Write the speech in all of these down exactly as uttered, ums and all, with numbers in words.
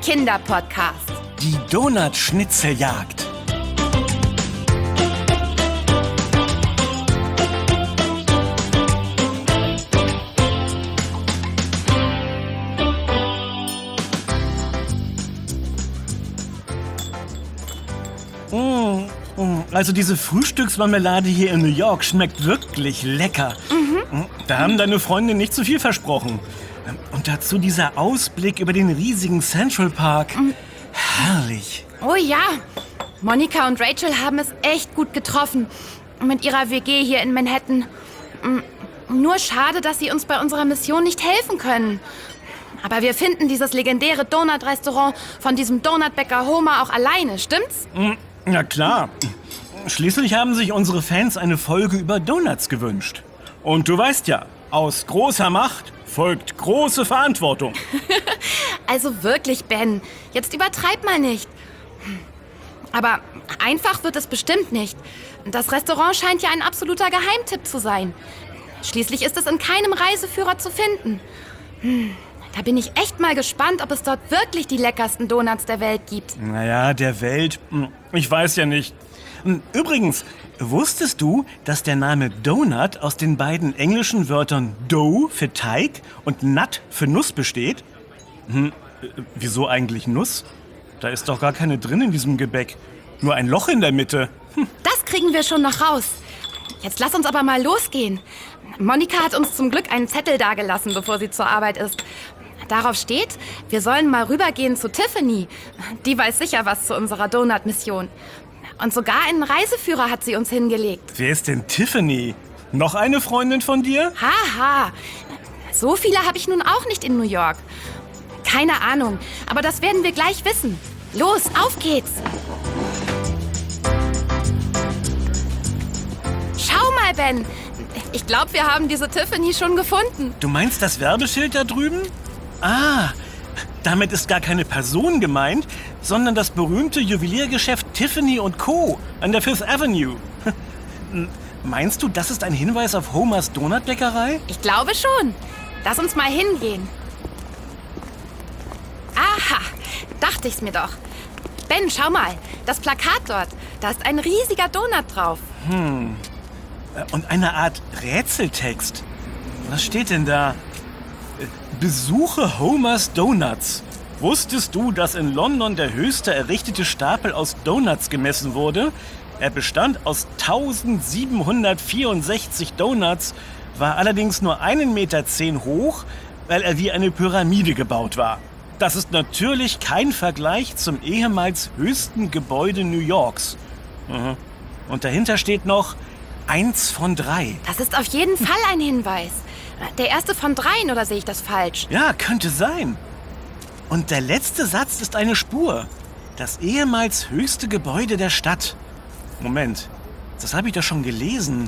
Kinderpodcast. Die Donut-Schnitzeljagd. Mmh, also diese Frühstücksmarmelade hier in New York schmeckt wirklich lecker. Mhm. Da haben deine Freunde nicht zu viel versprochen. Und dazu dieser Ausblick über den riesigen Central Park. Mhm. Herrlich. Oh ja, Monika und Rachel haben es echt gut getroffen. Mit ihrer W G hier in Manhattan. Nur schade, dass sie uns bei unserer Mission nicht helfen können. Aber wir finden dieses legendäre Donut-Restaurant von diesem Donutbäcker Homer auch alleine, stimmt's? Na klar. Schließlich haben sich unsere Fans eine Folge über Donuts gewünscht. Und du weißt ja, aus großer Macht folgt große Verantwortung. Also wirklich, Ben, jetzt übertreib mal nicht. Aber einfach wird es bestimmt nicht. Das Restaurant scheint ja ein absoluter Geheimtipp zu sein. Schließlich ist es in keinem Reiseführer zu finden. Hm, da bin ich echt mal gespannt, ob es dort wirklich die leckersten Donuts der Welt gibt. Naja, der Welt, ich weiß ja nicht. Übrigens, wusstest du, dass der Name Donut aus den beiden englischen Wörtern Dough für Teig und Nut für Nuss besteht? Hm, wieso eigentlich Nuss? Da ist doch gar keine drin in diesem Gebäck. Nur ein Loch in der Mitte. Hm. Das kriegen wir schon noch raus. Jetzt lass uns aber mal losgehen. Monika hat uns zum Glück einen Zettel dagelassen, bevor sie zur Arbeit ist. Darauf steht, wir sollen mal rübergehen zu Tiffany. Die weiß sicher was zu unserer Donut-Mission. Und sogar einen Reiseführer hat sie uns hingelegt. Wer ist denn Tiffany? Noch eine Freundin von dir? Haha, so viele habe ich nun auch nicht in New York. Keine Ahnung, aber das werden wir gleich wissen. Los, auf geht's! Schau mal, Ben. Ich glaube, wir haben diese Tiffany schon gefunden. Du meinst das Werbeschild da drüben? Ah, damit ist gar keine Person gemeint, sondern das berühmte Juweliergeschäft Tiffany und Co. an der Fifth Avenue. Meinst du, das ist ein Hinweis auf Homers Donutbäckerei? Ich glaube schon. Lass uns mal hingehen. Aha, dachte ich's mir doch. Ben, schau mal, das Plakat dort. Da ist ein riesiger Donut drauf. Hm. Und eine Art Rätseltext. Was steht denn da? Besuche Homers Donuts. Wusstest du, dass in London der höchste errichtete Stapel aus Donuts gemessen wurde? Er bestand aus tausendsiebenhundertvierundsechzig Donuts, war allerdings nur einen Meter zehn hoch, weil er wie eine Pyramide gebaut war. Das ist natürlich kein Vergleich zum ehemals höchsten Gebäude New Yorks. Mhm. Und dahinter steht noch eins von drei. Das ist auf jeden Fall ein Hinweis. Der erste von dreien, oder sehe ich das falsch? Ja, könnte sein. Und der letzte Satz ist eine Spur. Das ehemals höchste Gebäude der Stadt. Moment, das habe ich doch schon gelesen.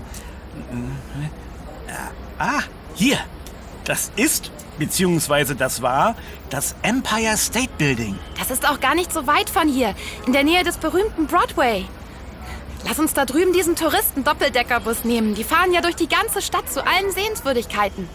Ah, hier. Das ist, beziehungsweise das war, das Empire State Building. Das ist auch gar nicht so weit von hier, in der Nähe des berühmten Broadway. Lass uns da drüben diesen Touristen-Doppeldeckerbus nehmen. Die fahren ja durch die ganze Stadt zu allen Sehenswürdigkeiten.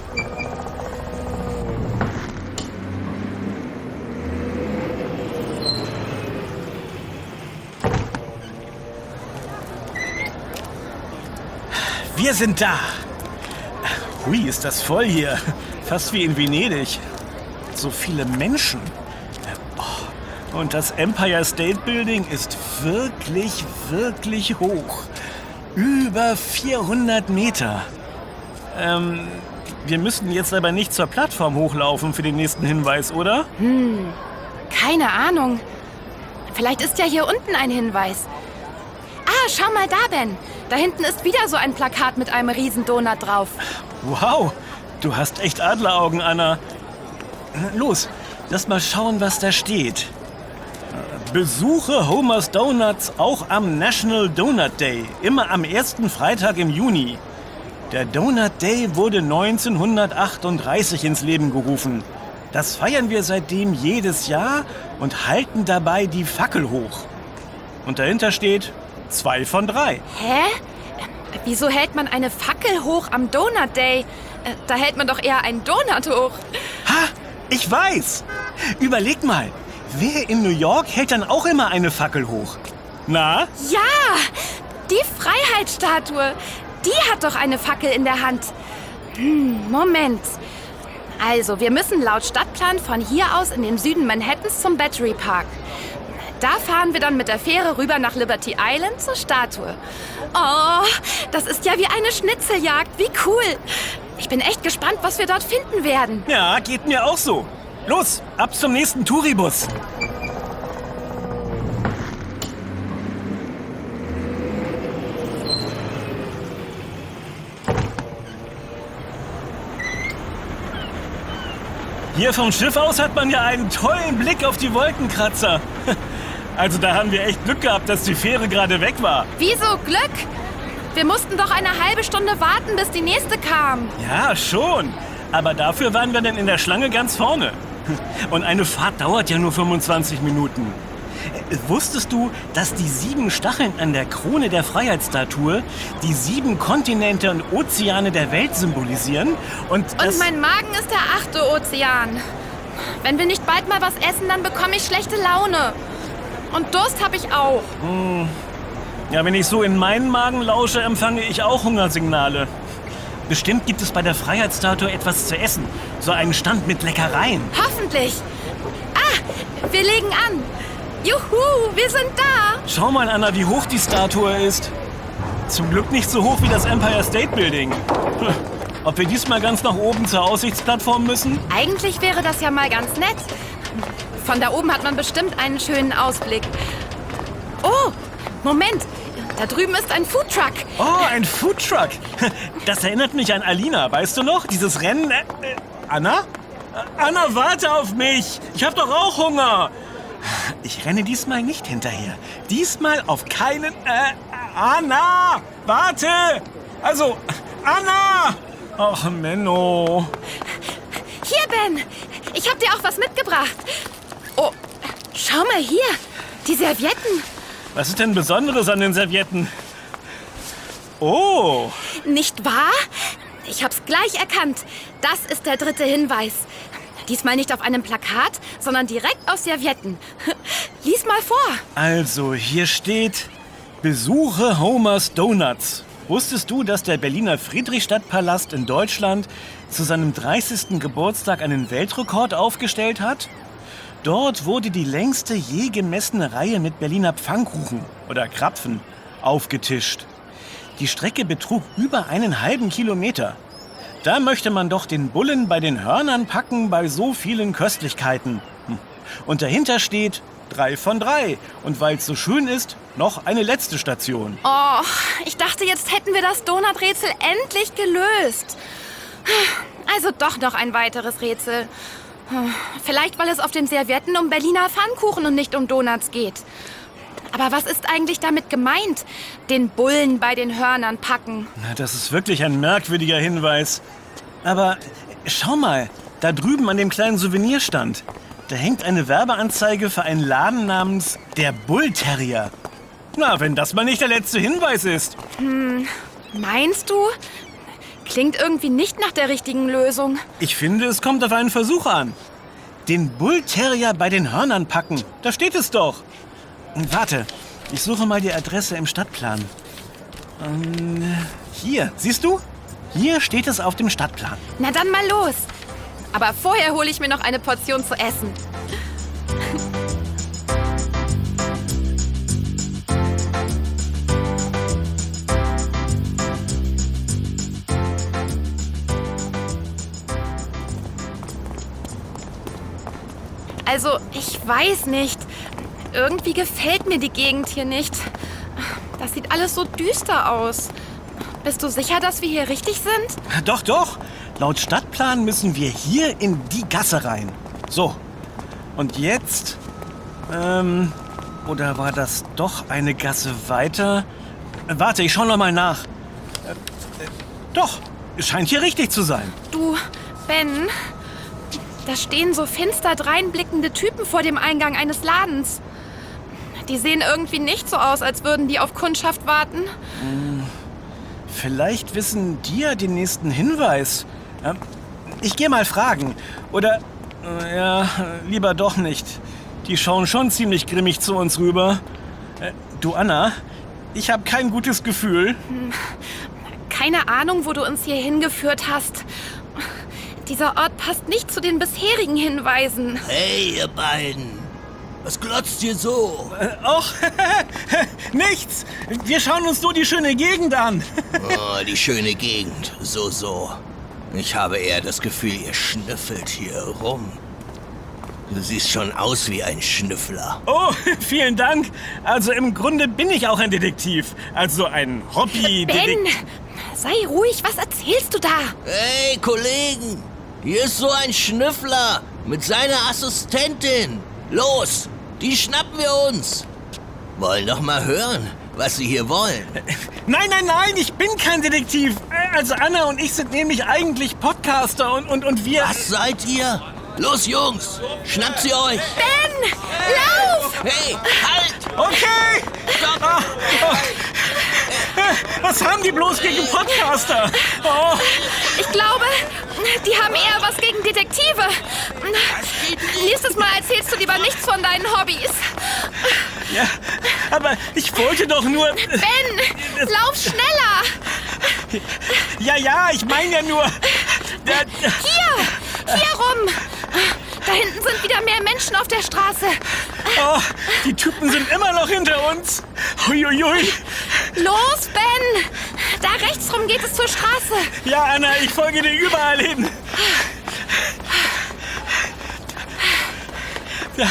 Wir sind da. Hui, ist das voll hier. Fast wie in Venedig. So viele Menschen. Und das Empire State Building ist wirklich, wirklich hoch. Über vierhundert Meter. Ähm, wir müssen jetzt aber nicht zur Plattform hochlaufen für den nächsten Hinweis, oder? Hm, keine Ahnung. Vielleicht ist ja hier unten ein Hinweis. Ah, schau mal da, Ben. Da hinten ist wieder so ein Plakat mit einem riesen Donut drauf. Wow, du hast echt Adleraugen, Anna. Los, lass mal schauen, was da steht. Besuche Homers Donuts auch am National Donut Day, immer am ersten Freitag im Juni. Der Donut Day wurde neunzehnhundertachtunddreißig ins Leben gerufen. Das feiern wir seitdem jedes Jahr und halten dabei die Fackel hoch. Und dahinter steht zwei von drei. Hä? Wieso hält man eine Fackel hoch am Donut Day? Da hält man doch eher einen Donut hoch. Ha! Ich weiß! Überleg mal, wer in New York hält dann auch immer eine Fackel hoch? Na? Ja, die Freiheitsstatue. Die hat doch eine Fackel in der Hand. Hm, Moment. Also, wir müssen laut Stadtplan von hier aus in den Süden Manhattans zum Battery Park. Da fahren wir dann mit der Fähre rüber nach Liberty Island zur Statue. Oh, das ist ja wie eine Schnitzeljagd. Wie cool. Ich bin echt gespannt, was wir dort finden werden. Ja, geht mir auch so. Los, ab zum nächsten Touribus. Hier vom Schiff aus hat man ja einen tollen Blick auf die Wolkenkratzer. Also da haben wir echt Glück gehabt, dass die Fähre gerade weg war. Wieso Glück? Wir mussten doch eine halbe Stunde warten, bis die nächste kam. Ja, schon. Aber dafür waren wir dann in der Schlange ganz vorne. Und eine Fahrt dauert ja nur fünfundzwanzig Minuten. Wusstest du, dass die sieben Stacheln an der Krone der Freiheitsstatue die sieben Kontinente und Ozeane der Welt symbolisieren? Und, das Und mein Magen ist der achte Ozean. Wenn wir nicht bald mal was essen, dann bekomme ich schlechte Laune. Und Durst habe ich auch. Hm. Ja, wenn ich so in meinen Magen lausche, empfange ich auch Hungersignale. Bestimmt gibt es bei der Freiheitsstatue etwas zu essen. So einen Stand mit Leckereien. Hoffentlich. Ah, wir legen an. Juhu, wir sind da. Schau mal, Anna, wie hoch die Statue ist. Zum Glück nicht so hoch wie das Empire State Building. Ob wir diesmal ganz nach oben zur Aussichtsplattform müssen? Eigentlich wäre das ja mal ganz nett. Von da oben hat man bestimmt einen schönen Ausblick. Oh, Moment. Da drüben ist ein Foodtruck. Oh, ein Foodtruck. Das erinnert mich an Alina, weißt du noch? Dieses Rennen... Äh, äh, Anna? Anna, warte auf mich. Ich hab doch auch Hunger. Ich renne diesmal nicht hinterher. Diesmal auf keinen... Äh, Anna! Warte! Also, Anna! Ach, Menno. Hier, Ben. Ich hab dir auch was mitgebracht. Oh, schau mal hier. Die Servietten. Was ist denn Besonderes an den Servietten? Oh! Nicht wahr? Ich hab's gleich erkannt. Das ist der dritte Hinweis. Diesmal nicht auf einem Plakat, sondern direkt aus Servietten. Lies mal vor. Also, hier steht: Besuche Homers Donuts. Wusstest du, dass der Berliner Friedrichstadtpalast in Deutschland zu seinem dreißigsten Geburtstag einen Weltrekord aufgestellt hat? Dort wurde die längste je gemessene Reihe mit Berliner Pfannkuchen oder Krapfen aufgetischt. Die Strecke betrug über einen halben Kilometer. Da möchte man doch den Bullen bei den Hörnern packen bei so vielen Köstlichkeiten. Und dahinter steht drei von drei. Und weil es so schön ist, noch eine letzte Station. Oh, ich dachte, jetzt hätten wir das Donuträtsel endlich gelöst. Also doch noch ein weiteres Rätsel. Vielleicht, weil es auf den Servietten um Berliner Pfannkuchen und nicht um Donuts geht. Aber was ist eigentlich damit gemeint? Den Bullen bei den Hörnern packen. Na, das ist wirklich ein merkwürdiger Hinweis. Aber schau mal, da drüben an dem kleinen Souvenirstand. Da hängt eine Werbeanzeige für einen Laden namens Der Bull Terrier. Na, wenn das mal nicht der letzte Hinweis ist. Hm, meinst du? Klingt irgendwie nicht nach der richtigen Lösung. Ich finde, es kommt auf einen Versuch an. Den Bull Terrier bei den Hörnern packen. Da steht es doch. Warte, ich suche mal die Adresse im Stadtplan. Ähm, hier, siehst du? Hier steht es auf dem Stadtplan. Na dann mal los. Aber vorher hole ich mir noch eine Portion zu essen. Also, ich weiß nicht. Irgendwie gefällt mir die Gegend hier nicht. Das sieht alles so düster aus. Bist du sicher, dass wir hier richtig sind? Doch, doch. Laut Stadtplan müssen wir hier in die Gasse rein. So. Und jetzt... Ähm... Oder war das doch eine Gasse weiter? Äh, warte, ich schau noch mal nach. Äh, äh, doch, es scheint hier richtig zu sein. Du, Ben, da stehen so finster dreinblickende Typen vor dem Eingang eines Ladens. Die sehen irgendwie nicht so aus, als würden die auf Kundschaft warten. Hm, vielleicht wissen die ja den nächsten Hinweis. Ich gehe mal fragen. Oder, äh, ja, lieber doch nicht. Die schauen schon ziemlich grimmig zu uns rüber. Äh, du, Anna, ich habe kein gutes Gefühl. Keine Ahnung, wo du uns hier hingeführt hast. Dieser Ort passt nicht zu den bisherigen Hinweisen. Hey, ihr beiden. Was glotzt ihr so? Äh, och, nichts. Wir schauen uns nur die schöne Gegend an. Oh, die schöne Gegend. So, so. Ich habe eher das Gefühl, ihr schnüffelt hier rum. Du siehst schon aus wie ein Schnüffler. Oh, vielen Dank. Also im Grunde bin ich auch ein Detektiv. Also ein Hobby-Detektiv. Ben, sei ruhig, was erzählst du da? Hey, Kollegen. Hier ist so ein Schnüffler mit seiner Assistentin. Los, die schnappen wir uns. Wollen doch mal hören, was sie hier wollen. Nein, nein, nein, ich bin kein Detektiv. Also Anna und ich sind nämlich eigentlich Podcaster und, und, und wir... Was seid ihr? Los, Jungs, schnappt sie euch. Ben, lauf! Hey, halt! Okay! Stopp! Ah, oh. Was haben die bloß gegen Podcaster? Oh. Ich glaube, die haben eher was gegen Detektive. Nächstes Mal erzählst du lieber nichts von deinen Hobbys. Ja, aber ich wollte doch nur... Ben, lauf schneller! Ja, ja, ich meine ja nur... Der, Hier, hier rum. Da hinten sind wieder mehr Menschen auf der Straße. oh, die Typen sind immer noch hinter uns. Huiuiui. Los, Ben! Da rechts rum geht es zur Straße. Ja, Anna, ich folge dir überall hin. Ja.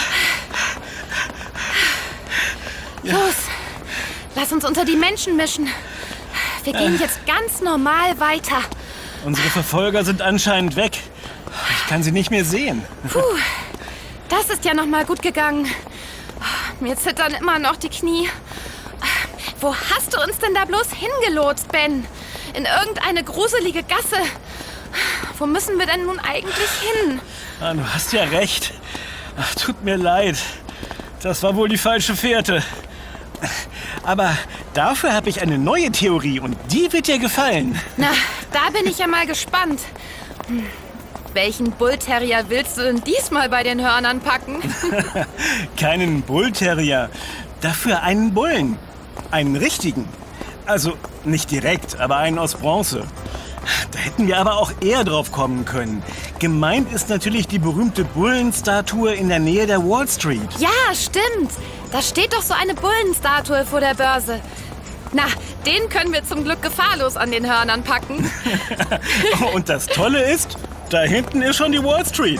Los, lass uns unter die Menschen mischen. Wir gehen jetzt ganz normal weiter. Unsere Verfolger sind anscheinend weg. Ich kann sie nicht mehr sehen. Puh, das ist ja noch mal gut gegangen. Mir zittern immer noch die Knie. Wo hast du uns denn da bloß hingelotst, Ben? In irgendeine gruselige Gasse. Wo müssen wir denn nun eigentlich hin? Ah, du hast ja recht. Ach, tut mir leid. Das war wohl die falsche Fährte. Aber dafür habe ich eine neue Theorie und die wird dir gefallen. Na, da bin ich ja mal gespannt. Hm. Welchen Bullterrier willst du denn diesmal bei den Hörnern packen? Keinen Bullterrier. Dafür einen Bullen. Einen richtigen. Also nicht direkt, aber einen aus Bronze. Da hätten wir aber auch eher drauf kommen können. Gemeint ist natürlich die berühmte Bullenstatue in der Nähe der Wall Street. Ja, stimmt. Da steht doch so eine Bullenstatue vor der Börse. Na, den können wir zum Glück gefahrlos an den Hörnern packen. Und das Tolle ist, da hinten ist schon die Wall Street.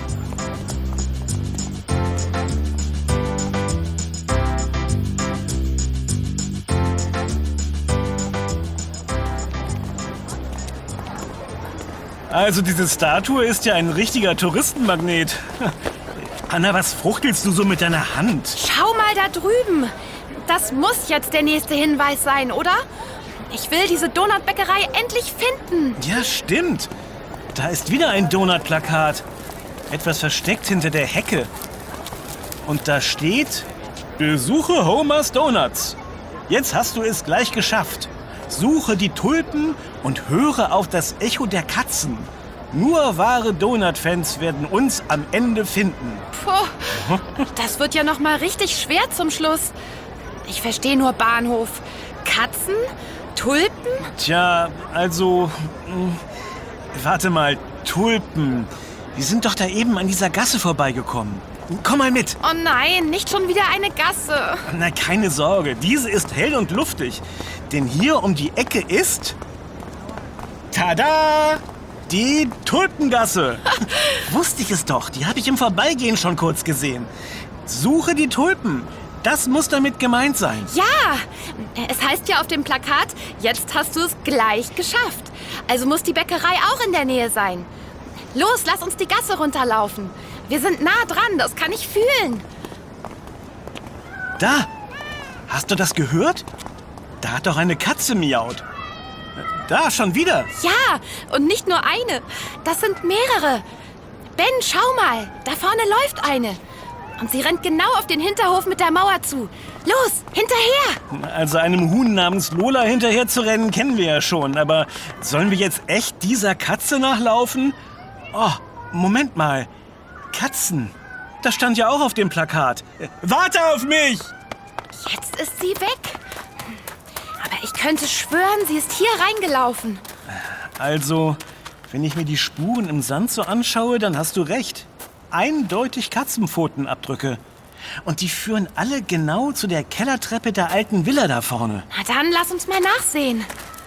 Also diese Statue ist ja ein richtiger Touristenmagnet. Anna, was fuchtelst du so mit deiner Hand? Schau mal da drüben. Das muss jetzt der nächste Hinweis sein, oder? Ich will diese Donutbäckerei endlich finden. Ja, stimmt. Da ist wieder ein Donutplakat. Etwas versteckt hinter der Hecke. Und da steht: Besuche Homer's Donuts. Jetzt hast du es gleich geschafft. Suche die Tulpen und höre auf das Echo der Katzen. Nur wahre Donut-Fans werden uns am Ende finden. Puh, das wird ja noch mal richtig schwer zum Schluss. Ich verstehe nur Bahnhof. Katzen? Tulpen? Tja, also... mh, warte mal, Tulpen. Wir sind doch da eben an dieser Gasse vorbeigekommen. Komm mal mit. Oh nein, nicht schon wieder eine Gasse. Na, keine Sorge, diese ist hell und luftig. Denn hier um die Ecke ist... Tada! Die Tulpengasse. Wusste ich es doch, die habe ich im Vorbeigehen schon kurz gesehen. Suche die Tulpen. Das muss damit gemeint sein. Ja, es heißt ja auf dem Plakat, jetzt hast du es gleich geschafft. Also muss die Bäckerei auch in der Nähe sein. Los, lass uns die Gasse runterlaufen. Wir sind nah dran, das kann ich fühlen. Da! Hast du das gehört? Da hat doch eine Katze miaut. Da, schon wieder. Ja, und nicht nur eine. Das sind mehrere. Ben, schau mal, da vorne läuft eine. Und sie rennt genau auf den Hinterhof mit der Mauer zu. Los, hinterher! Also einem Huhn namens Lola hinterher zu rennen, kennen wir ja schon. Aber sollen wir jetzt echt dieser Katze nachlaufen? Oh, Moment mal. Katzen. Das stand ja auch auf dem Plakat. Warte auf mich! Jetzt ist sie weg. Aber ich könnte schwören, sie ist hier reingelaufen. Also, wenn ich mir die Spuren im Sand so anschaue, dann hast du recht. Eindeutig Katzenpfotenabdrücke. Und die führen alle genau zu der Kellertreppe der alten Villa da vorne. Na dann, lass uns mal nachsehen.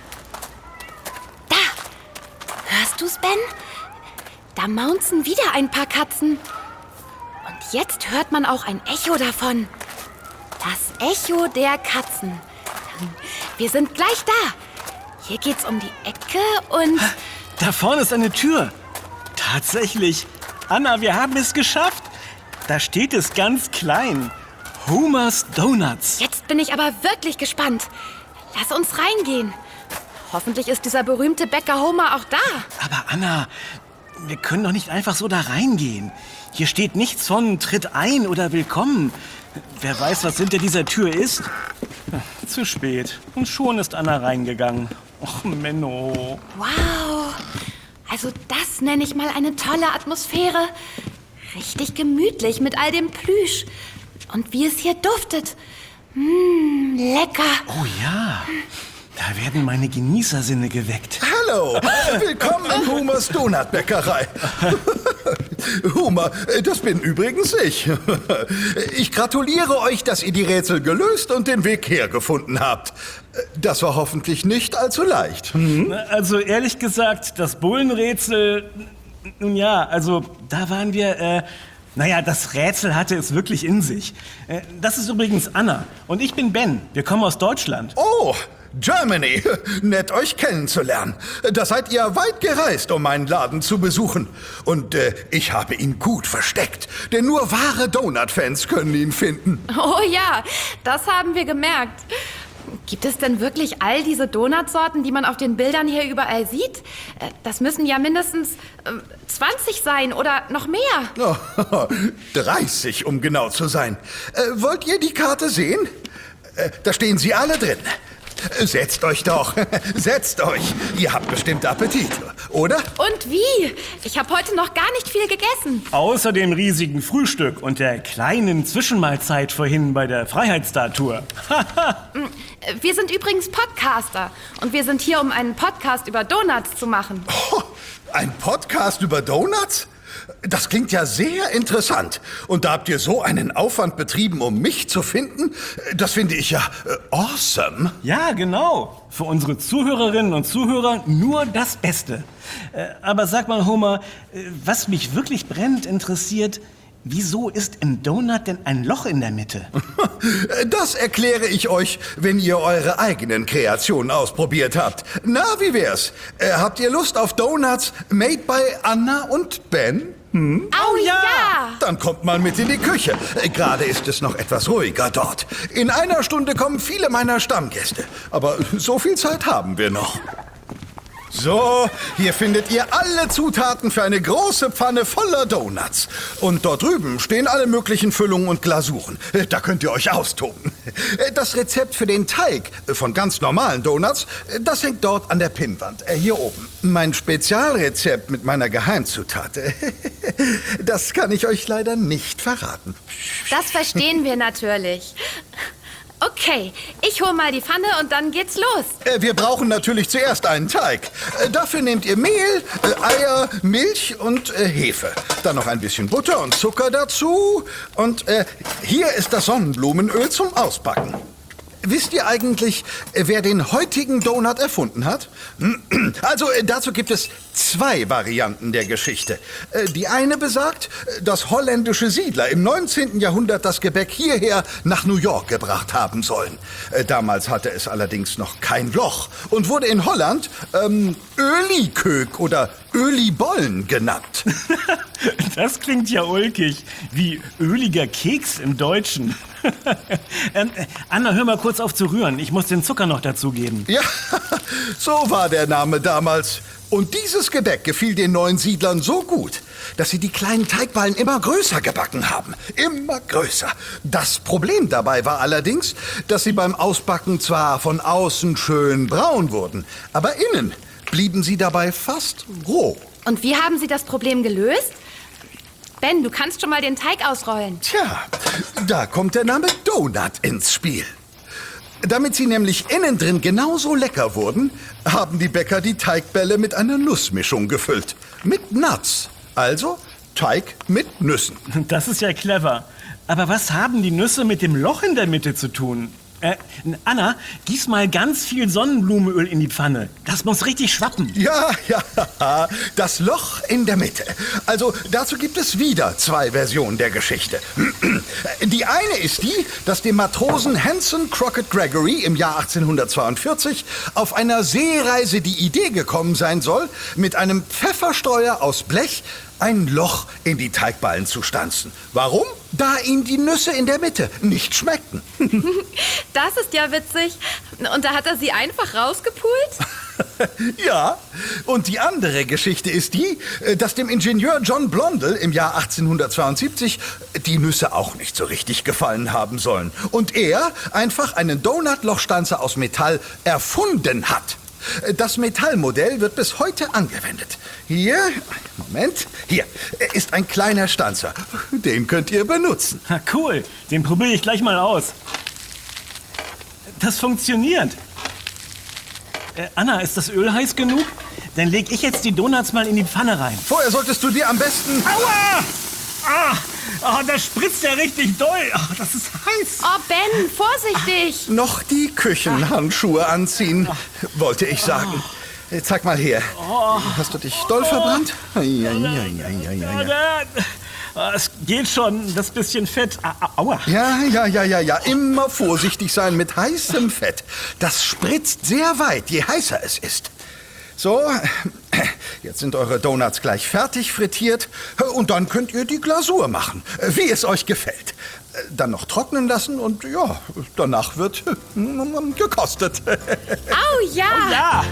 Da! Hörst du's, Ben? Da maunzen wieder ein paar Katzen. Und jetzt hört man auch ein Echo davon. Das Echo der Katzen. Wir sind gleich da. Hier geht's um die Ecke und... Da vorne ist eine Tür. Tatsächlich. Anna, wir haben es geschafft. Da steht es ganz klein. Homer's Donuts. Jetzt bin ich aber wirklich gespannt. Lass uns reingehen. Hoffentlich ist dieser berühmte Bäcker Homer auch da. Aber Anna, wir können doch nicht einfach so da reingehen. Hier steht nichts von Tritt ein oder Willkommen. Wer weiß, was hinter dieser Tür ist? Zu spät. Und schon ist Anna reingegangen. Och, Menno. Wow. Also das nenne ich mal eine tolle Atmosphäre. Richtig gemütlich mit all dem Plüsch. Und wie es hier duftet. Mmh, lecker. Oh ja, da werden meine Genießersinne geweckt. Hallo, willkommen in Homers Donutbäckerei. Homer, das bin übrigens ich. Ich gratuliere euch, dass ihr die Rätsel gelöst und den Weg hergefunden habt. Das war hoffentlich nicht allzu leicht. Hm? Also ehrlich gesagt, das Bullenrätsel, nun ja, also da waren wir, äh, naja, das Rätsel hatte es wirklich in sich. Äh, das ist übrigens Anna und ich bin Ben. Wir kommen aus Deutschland. Oh, Germany. Nett, euch kennenzulernen. Da seid ihr weit gereist, um meinen Laden zu besuchen. Und äh, ich habe ihn gut versteckt, denn nur wahre Donut-Fans können ihn finden. Oh ja, das haben wir gemerkt. Gibt es denn wirklich all diese Donutsorten, die man auf den Bildern hier überall sieht? Äh, Das müssen ja mindestens äh, zwanzig sein oder noch mehr. Oh, dreißig, um genau zu sein. Äh, wollt ihr die Karte sehen? Äh, da stehen sie alle drin. Äh, Setzt euch doch. Setzt euch. Ihr habt bestimmt Appetit, oder? Und wie? Ich habe heute noch gar nicht viel gegessen. Außer dem riesigen Frühstück und der kleinen Zwischenmahlzeit vorhin bei der Freiheitsstatue. Wir sind übrigens Podcaster und wir sind hier, um einen Podcast über Donuts zu machen. Oh, ein Podcast über Donuts? Das klingt ja sehr interessant. Und da habt ihr so einen Aufwand betrieben, um mich zu finden? Das finde ich ja äh, awesome. Ja, genau. Für unsere Zuhörerinnen und Zuhörer nur das Beste. Äh, aber sag mal, Homer, äh, was mich wirklich brennend interessiert, wieso ist im Donut denn ein Loch in der Mitte? Das erkläre ich euch, wenn ihr eure eigenen Kreationen ausprobiert habt. Na, wie wär's? Äh, habt ihr Lust auf Donuts made by Anna und Ben? Hm? Oh ja! Dann kommt mal mit in die Küche. Äh, Gerade ist es noch etwas ruhiger dort. In einer Stunde kommen viele meiner Stammgäste. Aber so viel Zeit haben wir noch. So, hier findet ihr alle Zutaten für eine große Pfanne voller Donuts. Und dort drüben stehen alle möglichen Füllungen und Glasuren. Da könnt ihr euch austoben. Das Rezept für den Teig von ganz normalen Donuts, das hängt dort an der Pinnwand, hier oben. Mein Spezialrezept mit meiner Geheimzutat, das kann ich euch leider nicht verraten. Das verstehen wir natürlich. Okay, ich hole mal die Pfanne und dann geht's los. Äh, Wir brauchen natürlich zuerst einen Teig. Äh, Dafür nehmt ihr Mehl, äh, Eier, Milch und äh, Hefe. Dann noch ein bisschen Butter und Zucker dazu. Und äh, hier ist das Sonnenblumenöl zum Ausbacken. Wisst ihr eigentlich, äh, wer den heutigen Donut erfunden hat? Also äh, dazu gibt es zwei Varianten der Geschichte. Äh, Die eine besagt, äh, dass holländische Siedler im neunzehnten Jahrhundert das Gebäck hierher nach New York gebracht haben sollen. Äh, Damals hatte es allerdings noch kein Loch und wurde in Holland ähm, Ölikök oder Ölibollen genannt. Das klingt ja ulkig, wie öliger Keks im Deutschen. ähm, äh, Anna, hör mal kurz auf zu rühren. Ich muss den Zucker noch dazugeben. Ja, so war der Name damals. Und dieses Gebäck gefiel den neuen Siedlern so gut, dass sie die kleinen Teigballen immer größer gebacken haben. Immer größer. Das Problem dabei war allerdings, dass sie beim Ausbacken zwar von außen schön braun wurden, aber innen blieben sie dabei fast roh. Und wie haben Sie das Problem gelöst? Ben, du kannst schon mal den Teig ausrollen. Tja, da kommt der Name Donut ins Spiel. Damit sie nämlich innen drin genauso lecker wurden, haben die Bäcker die Teigbälle mit einer Nussmischung gefüllt. Mit Nuts. Also Teig mit Nüssen. Das ist ja clever. Aber was haben die Nüsse mit dem Loch in der Mitte zu tun? Äh, Anna, gieß mal ganz viel Sonnenblumenöl in die Pfanne. Das muss richtig schwappen. Ja, ja, das Loch in der Mitte. Also dazu gibt es wieder zwei Versionen der Geschichte. Die eine ist die, dass dem Matrosen Hanson Crockett Gregory im Jahr achtzehnhundertzweiundvierzig auf einer Seereise die Idee gekommen sein soll, mit einem Pfefferstreuer aus Blech ein Loch in die Teigballen zu stanzen. Warum? Da ihm die Nüsse in der Mitte nicht schmeckten. Das ist ja witzig. Und da hat er sie einfach rausgepult? Ja, und die andere Geschichte ist die, dass dem Ingenieur John Blondel im Jahr achtzehnhundertzweiundsiebzig die Nüsse auch nicht so richtig gefallen haben sollen. Und er einfach einen Donut-Lochstanzer aus Metall erfunden hat. Das Metallmodell wird bis heute angewendet. Hier, Moment, hier ist ein kleiner Stanzer. Den könnt ihr benutzen. Ha, cool, den probiere ich gleich mal aus. Das funktioniert. Äh, Anna, ist das Öl heiß genug? Dann leg ich jetzt die Donuts mal in die Pfanne rein. Vorher solltest du dir am besten... Aua! Ah, ah, das spritzt ja richtig doll. Ah, das ist heiß. Oh, Ben, vorsichtig. Noch die Küchenhandschuhe anziehen, wollte ich sagen. Zeig mal her. Hast du dich doll verbrannt? Ja, ja, ja, ja, ja, ja. Ah, es geht schon, das bisschen Fett. Ah, aua. Ja, ja, ja, ja, ja. Immer vorsichtig sein mit heißem Fett. Das spritzt sehr weit, je heißer es ist. So, jetzt sind eure Donuts gleich fertig frittiert und dann könnt ihr die Glasur machen, wie es euch gefällt. Dann noch trocknen lassen und ja, danach wird gekostet. Au, ja. Oh, ja.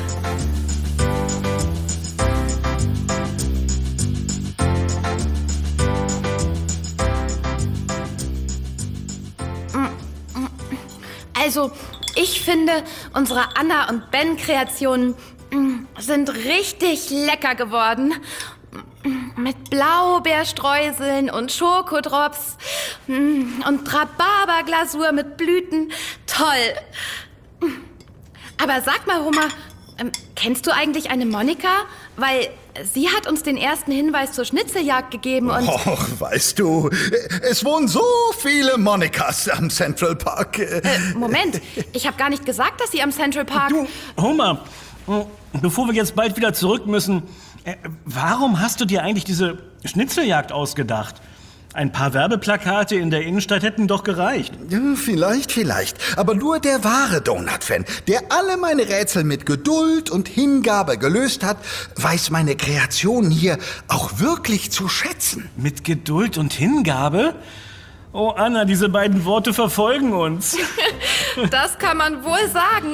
Also, ich finde, unsere Anna und Ben-Kreationen sind richtig lecker geworden. Mit Blaubeerstreuseln und Schokodrops und Rhabarberglasur mit Blüten. Toll. Aber sag mal, Homer, ähm, kennst du eigentlich eine Monika? Weil sie hat uns den ersten Hinweis zur Schnitzeljagd gegeben und... Och, weißt du, es wohnen so viele Monikas am Central Park. Äh, Moment, ich habe gar nicht gesagt, dass sie am Central Park... Du, Homer, bevor wir jetzt bald wieder zurück müssen, äh, warum hast du dir eigentlich diese Schnitzeljagd ausgedacht? Ein paar Werbeplakate in der Innenstadt hätten doch gereicht. Ja, vielleicht, vielleicht. Aber nur der wahre Donut-Fan, der alle meine Rätsel mit Geduld und Hingabe gelöst hat, weiß meine Kreation hier auch wirklich zu schätzen. Mit Geduld und Hingabe? Oh, Anna, diese beiden Worte verfolgen uns. Das kann man wohl sagen.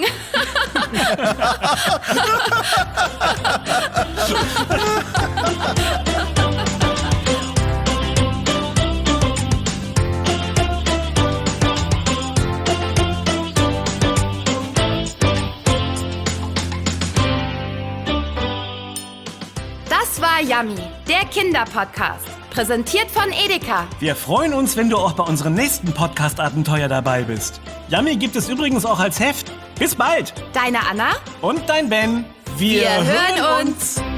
Das war Yummy, der Kinderpodcast. Präsentiert von Edeka. Wir freuen uns, wenn du auch bei unserem nächsten Podcast-Abenteuer dabei bist. Yummy gibt es übrigens auch als Heft. Bis bald. Deine Anna Und dein Ben. Wir hören uns.